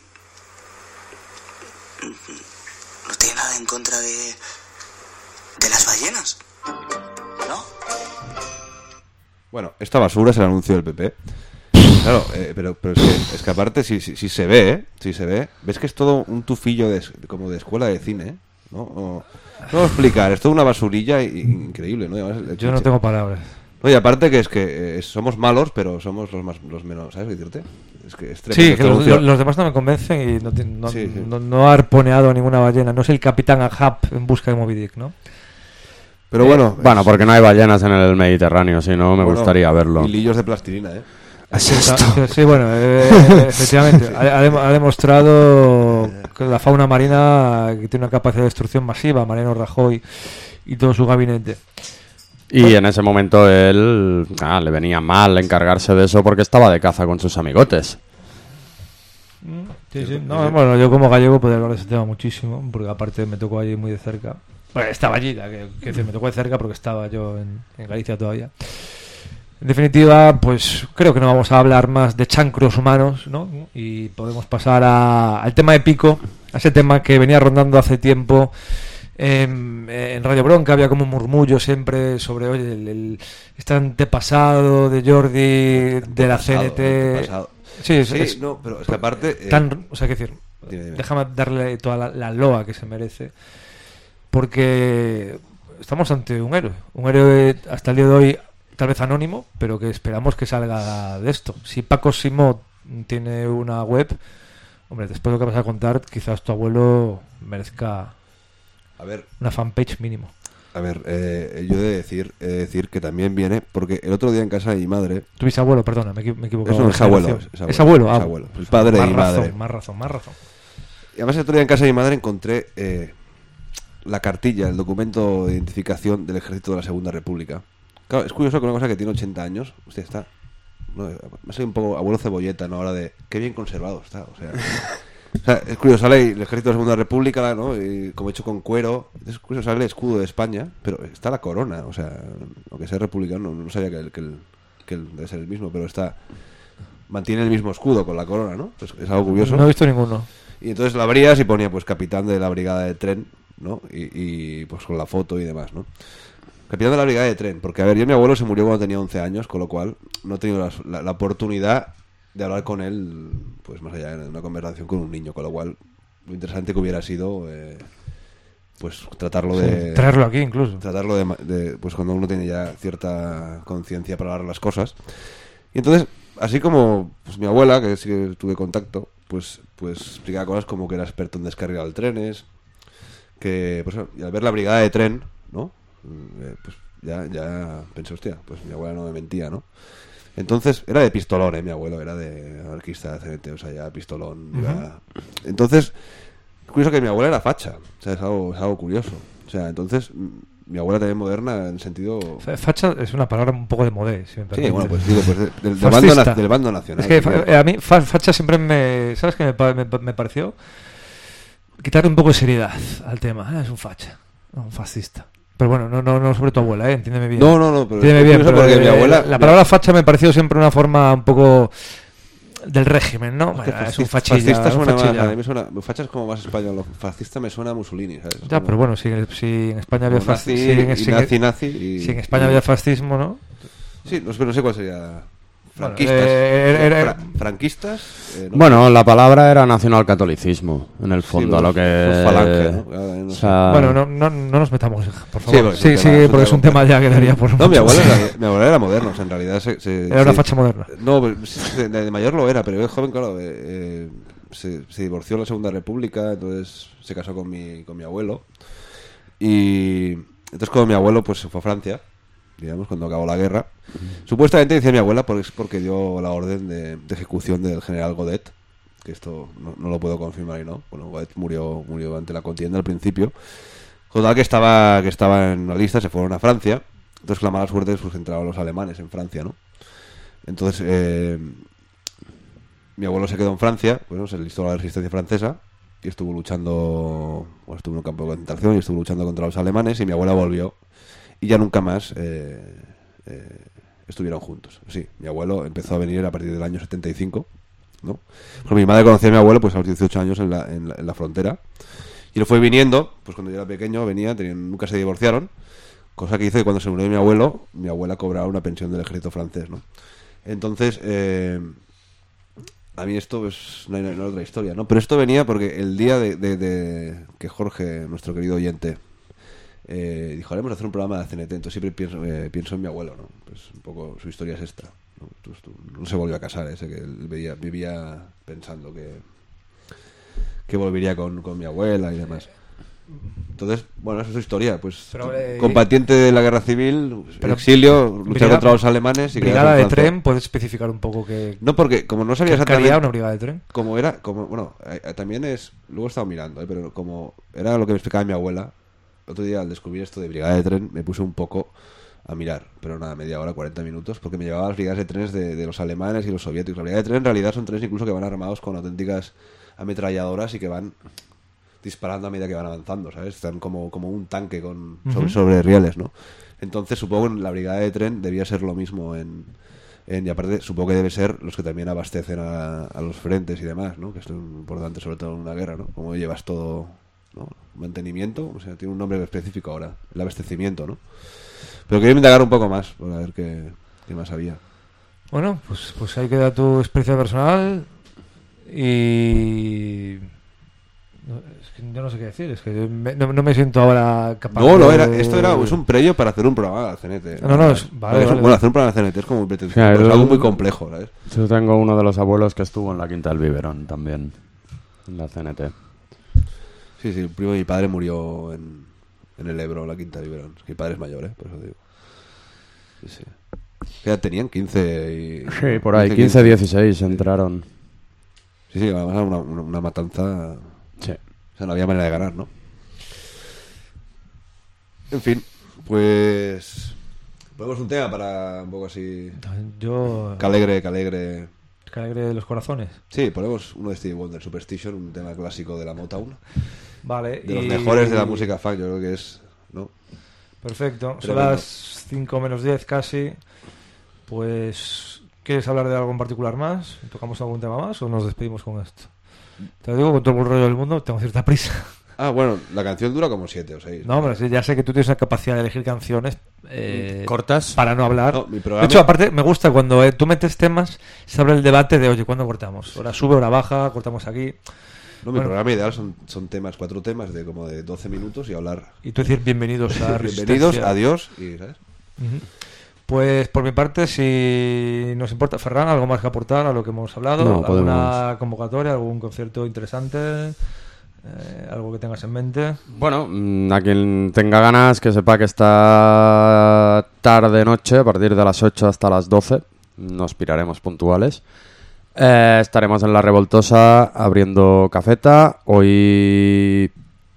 no tiene nada en contra de... de las ballenas, ¿no? Bueno, esta basura es el anuncio del P P. Claro, eh, pero, pero es, que, es que aparte, si, si, si se ve, ¿eh? Si se ve, ves que es todo un tufillo de, como de escuela de cine, ¿eh? ¿No? O- no voy a explicar, es toda una basurilla y- y- increíble, ¿no? Y además el Yo no cliché- tengo palabras. No, y aparte que es que eh, somos malos, pero somos los más los menos, ¿sabes qué decirte? Es que es tremendo Sí, este que los, anuncio. los demás no me convencen y no, ti- no, Sí, sí. no- no ha arponeado a ninguna ballena. No es el capitán Ahab en busca de Moby Dick, ¿no? Pero bueno, Bueno, es- porque no hay ballenas en el Mediterráneo, si no me bueno, gustaría verlo. Hilillos de plastilina, ¿eh? Es esto. Sí, bueno, eh, efectivamente. Ha, ha dem- ha demostrado que la fauna marina que tiene una capacidad de destrucción masiva, Mariano Rajoy y todo su gabinete. Y en ese momento él ah, le venía mal encargarse de eso porque estaba de caza con sus amigotes. Sí, sí. No, bueno, yo como gallego podría hablar de ese tema muchísimo, porque aparte me tocó allí muy de cerca. Bueno, estaba allí, la que, que decir, me tocó de cerca porque estaba yo en, en Galicia todavía. En definitiva, pues creo que no vamos a hablar más de chancros humanos, ¿no? Y podemos pasar a- al tema de Pico, a ese tema que venía rondando hace tiempo en, en Radio Bronca. Había como un murmullo siempre sobre, oye, el, el- este antepasado de Jordi de la C N T. Antepasado. Sí, es, Sí, es no, pero es que aparte... eh, tan, o sea, qué decir, dime, dime. déjame darle toda la, la loa que se merece, porque estamos ante un héroe, un héroe hasta el día de hoy tal vez anónimo, pero que esperamos que salga de esto. Si Paco Simó tiene una web, hombre, después de lo que vas a contar, quizás tu abuelo merezca A ver, una fanpage mínimo. A ver, eh, yo he de decir, he de decir que también viene, porque el otro día en casa de mi madre... Tu bisabuelo, perdona, me, equi- me he equivocado. Eso no, es abuelo. Es Es abuelo, es abuelo, ah, es abuelo, el padre más de mi madre. razón, más razón, más razón. Y además el otro día en casa de mi madre encontré eh, la cartilla, el documento de identificación del Ejército de la Segunda República. Claro, es curioso que una cosa que tiene ochenta años, usted está... No, me soy un poco abuelo cebolleta, ¿no? Ahora de... Qué bien conservado está, o sea... O sea, es curioso, sale el Ejército de la Segunda República, ¿no? Y como hecho con cuero. Es curioso, sale el escudo de España, pero está la corona. O sea, aunque sea republicano, no sabía que el, que el, que el debe ser el mismo, pero está... Mantiene el mismo escudo con la corona, ¿no? Es, es algo curioso. No he visto ninguno. Y entonces la abrías y ponía, pues, capitán de la brigada de tren, ¿no? Y, y pues con la foto y demás, ¿no? Capitán de la brigada de tren. Porque, a ver, yo mi abuelo se murió cuando tenía once años, con lo cual no he tenido la, la, la oportunidad de hablar con él, pues más allá de una conversación con un niño, con lo cual lo interesante que hubiera sido eh, pues tratarlo de Sí, traerlo aquí incluso tratarlo de, de pues cuando uno tiene ya cierta conciencia para hablar las cosas. Y entonces, así como pues mi abuela, que sí que tuve contacto, pues pues explicaba cosas como que era experto en descargar trenes, que pues y al ver la brigada de tren, ¿no? Eh, pues ya ya pensé, hostia, pues mi abuela no me mentía, ¿no? Entonces, era de pistolón, ¿eh? Mi abuelo era de anarquista de C N T, o sea, ya pistolón. Uh-huh. Iba... Entonces, es curioso que mi abuela era facha, o sea, es algo, es algo curioso. O sea, entonces, m- mi abuela también moderna en el sentido... Fa- Facha es una palabra un poco de modé, si me Sí, permites. bueno, pues digo, pues de- del, del, Fascista. bando, na- del bando nacional. Es que sí, fa- a mí fa- facha siempre me... ¿Sabes qué me, pa- me, pa- me pareció? Quitarle un poco de seriedad al tema. Ah, es un facha, no, un fascista. Pero bueno, no, no, no sobre tu abuela, ¿eh? Entiéndeme bien. No, no, no, pero Entiéndeme es bien, curioso pero, porque mi eh, abuela- La, la palabra facha me pareció siempre una forma un poco del régimen, ¿no? Es que Bueno, es fascista- un fachilla. fascista un suena más, fachilla. a mí me suena, facha es como más español, fascista me suena a Mussolini, ¿sabes? Ya, Como- pero bueno, si, si en España había como nazi, fascismo, si, en- y si en- nazi, nazi y- si en España y- había fascismo, ¿no? Sí, no, sé- no sé cuál sería. Bueno, Franquistas. eh, era- era- Fra- franquistas. eh, no. Bueno, la palabra era nacionalcatolicismo, en el fondo, Sí, lo los- que... los falange, ¿no? Claro, no o sé. sea, Bueno, no, no, no nos metamos, por Sí, favor. porque Sí, es un sí, tema- es un porque es un tema tema ya que daría por No, mi mucho. abuela, era, mi abuela era moderna, o sea, en realidad se, se- Era una se- facha moderna. No, pero sí, de, de mayor lo era, pero de joven, claro, eh, eh, se, se divorció en la Segunda República, entonces se casó con mi, con mi abuelo. Y entonces cuando mi abuelo pues se fue a Francia, digamos, cuando acabó la guerra, supuestamente decía mi abuela porque es porque dio la orden de, de ejecución del general Godet, que esto no, no lo puedo confirmar y no. Bueno, Godet murió murió durante la contienda al principio. Total que estaba que estaba en una lista, se fueron a Francia. Entonces la mala suerte pues entraron los alemanes en Francia, ¿no? Entonces eh, mi abuelo se quedó en Francia, bueno, se enlistó a la resistencia francesa y estuvo luchando, bueno, estuvo en un campo de concentración y estuvo luchando contra los alemanes, y mi abuela volvió y ya nunca más eh, eh, estuvieron juntos. Sí, mi abuelo empezó a venir a partir del año setenta y cinco, ¿no? Porque mi madre conocía a mi abuelo pues a los dieciocho años en la, en la, en la frontera, y él fue viniendo, pues cuando yo era pequeño venía, tenían, nunca se divorciaron, cosa que hizo que cuando se murió mi abuelo, mi abuela cobraba una pensión del ejército francés, ¿no? Entonces, eh, a mí esto pues no hay, no hay otra historia, ¿no? Pero esto venía porque el día de, de, de que Jorge, nuestro querido oyente, eh, dijo, haremos hacer un programa de C N T, entonces siempre pienso, eh, pienso en mi abuelo, ¿no? Pues un poco su historia es esta, ¿no? Pues, tú, no se volvió a casar, ese que él veía, vivía pensando que que volvería con, con mi abuela y demás. Entonces, bueno, esa es su historia, pues Pero, eh, combatiente de la guerra civil, pero, exilio, luchar brigada- contra los alemanes y brigada quedarse de en Francia. tren, ¿puedes especificar un poco qué, No, porque como no sabía qué haría exactamente una brigada de tren? cómo era, como bueno, eh, eh, también es, luego he estado mirando, eh, pero como era lo que me explicaba mi abuela, el otro día al descubrir esto de brigada de tren me puse un poco a mirar, pero nada, media hora, cuarenta minutos, porque me llevaba a las brigadas de trenes de, de los alemanes y los soviéticos. La brigada de tren en realidad son trenes incluso que van armados con auténticas ametralladoras y que van disparando a medida que van avanzando, ¿sabes? Están como, como un tanque con sobre, Ujú. sobre rieles, ¿no? Entonces supongo que en la brigada de tren debía ser lo mismo en, en y aparte supongo que debe ser los que también abastecen a, a los frentes y demás, ¿no? Que esto es importante sobre todo en una guerra, ¿no? Cómo llevas todo, ¿no? Mantenimiento, o sea, tiene un nombre específico ahora, el abastecimiento, ¿no? Pero quería indagar un poco más para ver qué, qué más había. Bueno, pues, pues ahí queda tu experiencia personal y... no, es que yo no sé qué decir, es que me- no, no me siento ahora capaz No, no, de- era, esto era es un previo para hacer un programa de C N T. No, no, es- vale, Porque es un- vale. Bueno, hacer un programa de C N T es como muy pretencioso, O sea, pero es el- algo muy complejo, ¿sabes? Yo tengo uno de los abuelos que estuvo en la Quinta del Biberón también, en la C N T. Sí, sí, el primo de mi padre murió en, en el Ebro, en la Quinta de Liberón. Mi padre es mayor, ¿eh? Por eso digo. Sí, sí. Ya tenían quince y... Sí, por ahí, quince, dieciséis entraron. Sí, sí, además una, una, una matanza... Sí. O sea, no había manera de ganar, ¿no? En fin, pues... Ponemos un tema para un poco así... Yo... Que alegre, que alegre... Que alegre de los corazones. Sí, ponemos uno de Stevie Wonder, Superstition, un tema clásico de la Motown. Vale. De los y... mejores de la música funk, yo creo que es... ¿no? Perfecto. Son Tremendo. las cinco menos diez casi. Pues... ¿Quieres hablar de algo en particular más? ¿Tocamos algún tema más o nos despedimos con esto? Te lo digo con todo el rollo del mundo, tengo cierta prisa. Ah, bueno, la canción dura como siete o seis. No, pero sí, ya sé que tú tienes una capacidad de elegir canciones eh, ¿Cortas? para no hablar. No, mi programa- De hecho, aparte, me gusta cuando eh, tú metes temas, se abre el debate de, oye, ¿cuándo cortamos? Hora sube, hora baja, cortamos aquí. No, mi Bueno. programa ideal son, son temas, cuatro temas de como de doce minutos y hablar. Y tú decir bienvenidos a Bienvenidos, Resistencia. adiós y, ¿sabes? Ujú. Pues por mi parte, si nos importa, Ferran, ¿algo más que aportar a lo que hemos hablado? No, ¿Alguna podemos. convocatoria, algún concierto interesante? Eh, ¿Algo que tengas en mente? Bueno, mm, a quien tenga ganas que sepa que esta tarde-noche, a partir de las ocho hasta las doce, nos piraremos puntuales. Eh, estaremos en La Revoltosa abriendo cafeta. Hoy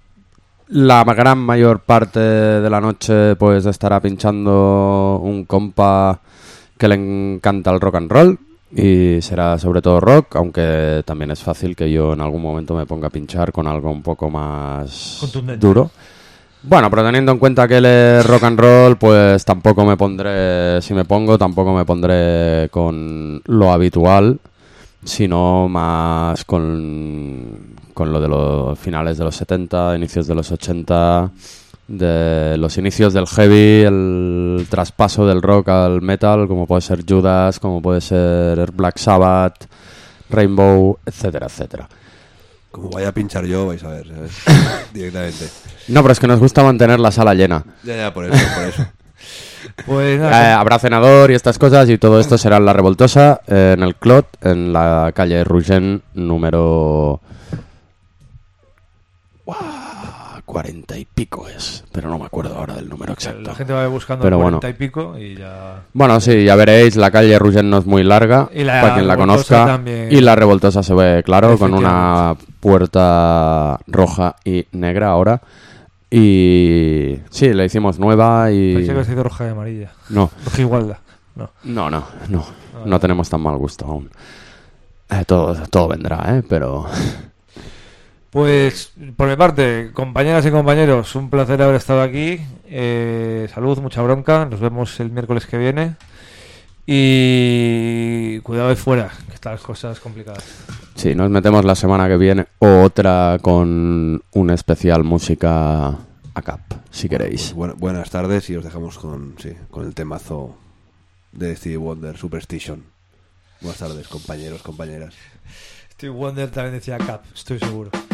la gran mayor parte de la noche pues estará pinchando un compa que le encanta el rock and roll. Y será sobre todo rock, aunque también es fácil que yo en algún momento me ponga a pinchar con algo un poco más Contundente. duro. Bueno, pero teniendo en cuenta que él es rock and roll, pues tampoco me pondré, si me pongo, tampoco me pondré con lo habitual, sino más con, con lo de los finales de los setenta, inicios de los ochenta, de los inicios del heavy, el traspaso del rock al metal, como puede ser Judas, como puede ser Black Sabbath, Rainbow, etcétera, etcétera. Como vaya a pinchar yo, vais a ver, ¿sabes? Directamente. No, pero es que nos gusta mantener la sala llena. Ya, ya, por eso, por eso. Pues Eh, nada, habrá cenador y estas cosas y todo esto será en La Revoltosa, eh, en el Clot, en la calle Ruggen, número... Uah, cuarenta y pico es, pero no me acuerdo ahora del número exacto. la gente va buscando Pero el bueno. cuarenta y pico y ya... Bueno, sí, ya veréis, la calle Ruggen no es muy larga, Y la para quien la Revoltosa conozca, también. y La Revoltosa se ve claro, con una puerta roja y negra ahora, y sí, la hicimos nueva y... Pensé que has sido roja y amarilla. No, Roja igualda. No. no, no, no, Ah, no tenemos tan mal gusto aún. Eh, todo, todo vendrá, ¿eh? Pero... Pues por mi parte, compañeras y compañeros, un placer haber estado aquí. Eh, salud, mucha bronca. Nos vemos el miércoles que viene. Y cuidado de fuera, que están las cosas complicadas. Sí, nos metemos la semana que viene otra con un especial música a cap, si queréis. Pues bu- buenas tardes y os dejamos con, sí, con el temazo de Stevie Wonder, Superstition. Buenas tardes, compañeros, compañeras. Steve Wonder también decía Cap, estoy seguro.